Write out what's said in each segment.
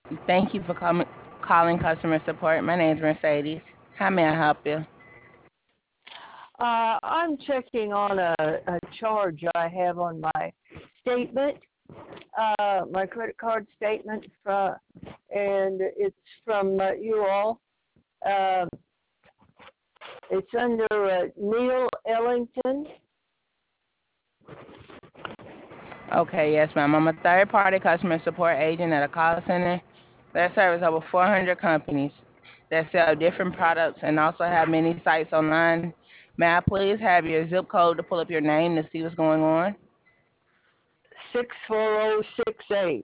Thank you for calling customer support. My name is Mercedes. How may I help you? I'm checking on a charge I have on my statement, my credit card statement, and it's from you all. Uh, it's under Neil Ellington. Okay, yes, ma'am. I'm a third-party customer support agent at a call center that serves over 400 companies that sell different products and also have many sites online. May I please have your zip code to pull up your name to see what's going on? 64068.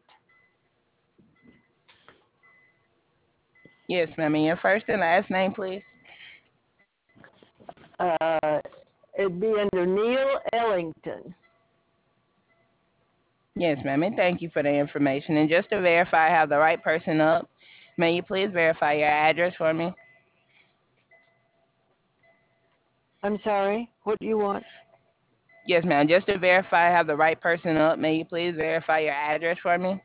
Yes, ma'am. And your first and last name, please? Uh, it'd be under Neil Ellington. Yes, ma'am. And thank you for the information. And just to verify I have the right person up, may you please verify your address for me? I'm sorry. What do you want? Yes, ma'am. Just to verify I have the right person up, may you please verify your address for me?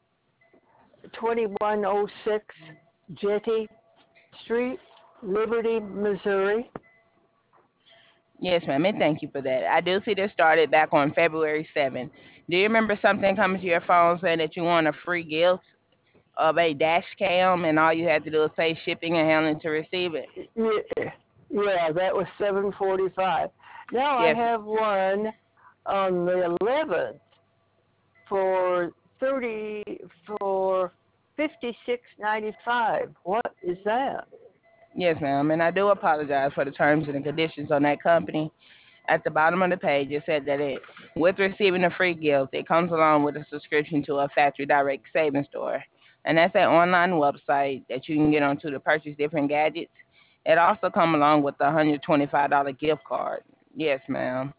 2106 Jetty Street, Liberty, Missouri. Yes, ma'am, and thank you for that. I do see this started back on February 7th. Do you remember something coming to your phone saying that you want a free gift of a dash cam and all you had to do is pay shipping and handling to receive it? Yeah, yeah, that was 7:45. Now I Yes, have one on the 11th for 30 for 56.95. What is that? yes, ma'am, and I do apologize for the terms and the conditions on that company. At the bottom of the page, it said that with receiving a free gift, it comes along with a subscription to a factory direct savings store, and that's an online website that you can get onto to purchase different gadgets. It also comes along with a $125 gift card. Yes, ma'am.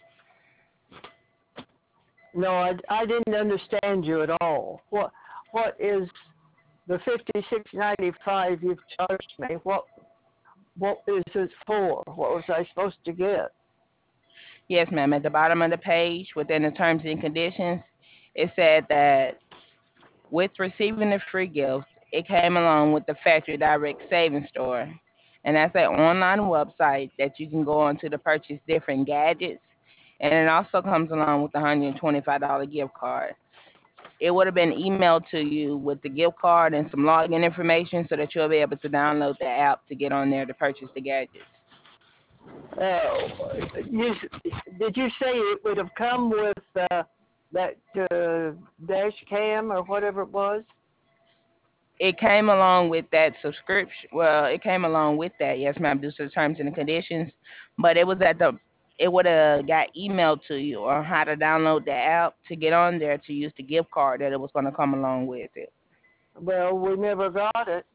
No, I didn't understand you at all. What is the 56.95 you've charged me? What is it for? What was I supposed to get? Yes, ma'am. At the bottom of the page, within the terms and conditions, it said that with receiving the free gift, it came along with the factory direct savings store. And that's an online website that you can go on to purchase different gadgets. And it also comes along with a $125 gift card. It would have been emailed to you with the gift card and some login information so that you'll be able to download the app to get on there to purchase the gadgets. Uh, you, did you say it would have come with that dash cam or whatever it was? It came along with that subscription. Well, it came along with that, yes, ma'am, due to the terms and the conditions. But it would have got emailed to you on how to download the app to get on there to use the gift card that it was going to come along with it. Well, we never got it.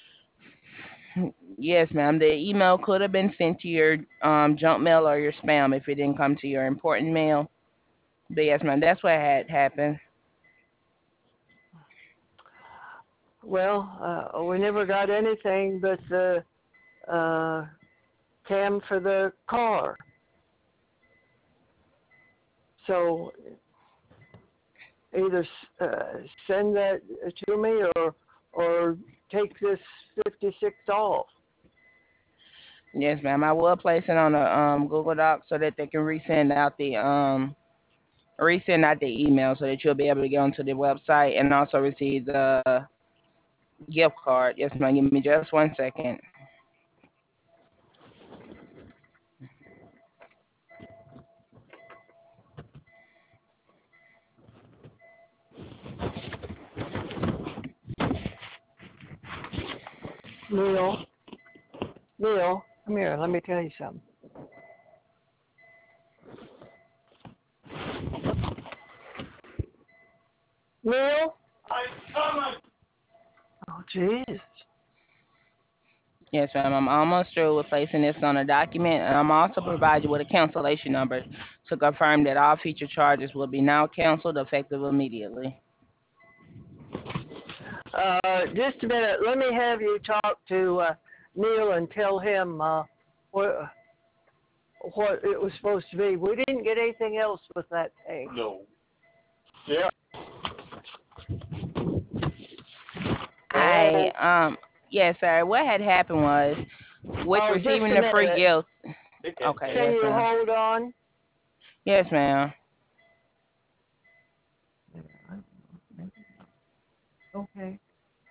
Yes, ma'am. The email could have been sent to your junk mail or your spam if it didn't come to your important mail. But yes, ma'am, that's what had happened. Well, we never got anything but the uh, cam for the car. So either send that to me or take this 56 off. Yes, ma'am. I will place it on a Google Doc so that they can resend out the email so that you'll be able to get onto the website and also receive the gift card. Yes, ma'am. Give me just 1 second. Neil, Neil, come here. Let me tell you something. Neil. Oh, jeez. Yes, ma'am. I'm almost through with placing this on a document, and I'm also provide you with a cancellation number to confirm that all future charges will be now canceled effective immediately. Just a minute. Let me have you talk to Neil and tell him what what it was supposed to be. We didn't get anything else with that thing. No. Yeah. Um, yes, sir. What had happened was with Oh, just receiving a the free minute. gift. Okay, Can yes, you ma'am. hold on? Yes, ma'am. Okay.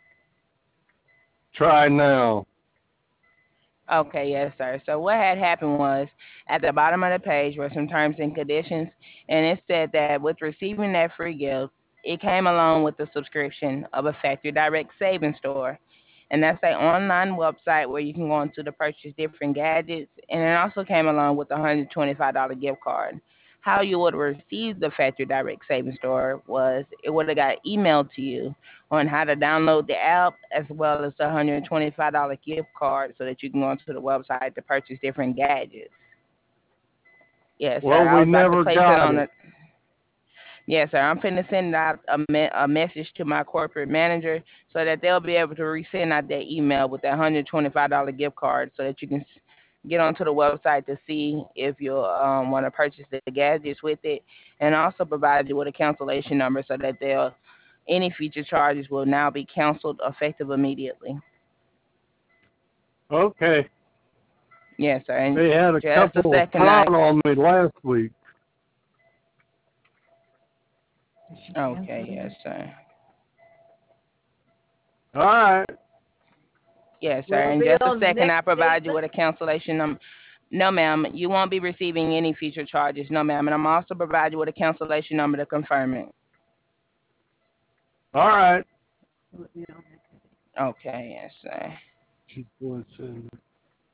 Try now. Okay, yes, sir. So what had happened was at the bottom of the page were some terms and conditions, and it said that with receiving that free gift, it came along with the subscription of a Factory Direct Savings Store, and that's an online website where you can go into to purchase different gadgets, and it also came along with a $125 gift card. How you would receive the Factory Direct Savings Store was it would have got emailed to you on how to download the app as well as the $125 gift card so that you can go onto the website to purchase different gadgets. Yes, sir. Well, I we was about to never place it got on it. the. Yes, sir. I'm finna send out a message to my corporate manager so that they'll be able to resend out that email with that $125 gift card so that you can get onto the website to see if you want to purchase the gadgets with it, and also provide you with a cancellation number so that they'll any future charges will now be canceled effective immediately. Okay. Yes, sir. And They had a just a couple of second, fraud on me last week. Is she okay, canceling yes, it? sir. All right. Yes, sir. Will it In be just a on the second, next I provide you statement? with a cancellation number. No, ma'am, you won't be receiving any future charges. No, ma'am, and I'm also provide you with a cancellation number to confirm it. All right. Will it be on next? Okay, yes, sir. She's going to send it.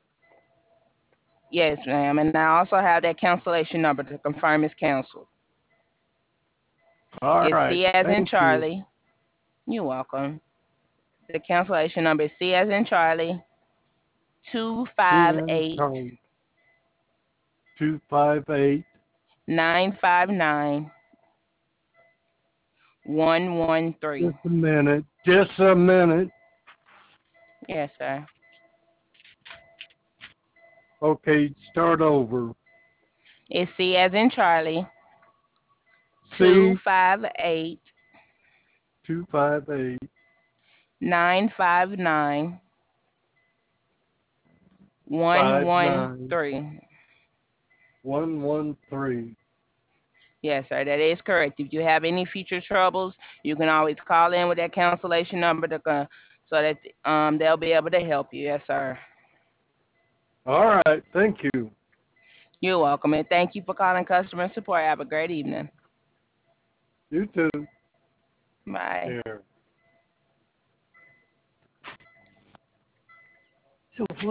Yes, ma'am, and I also have that cancellation number to confirm it's canceled. All It's right. C as in Thank you. Charlie. You're welcome. The cancellation number is C as in Charlie two five CN eight Charlie 258. 959 113. Just a minute. Just a minute. Yes, sir. Okay, start over. It's C as in Charlie two C five eight 258 959 113. 113. Yes, sir. That is correct. If you have any future troubles, you can always call in with that cancellation number so that they'll be able to help you. Yes, sir. All right. Thank you. You're welcome, and thank you for calling customer support. Have a great evening. You too. Bye. Here. So what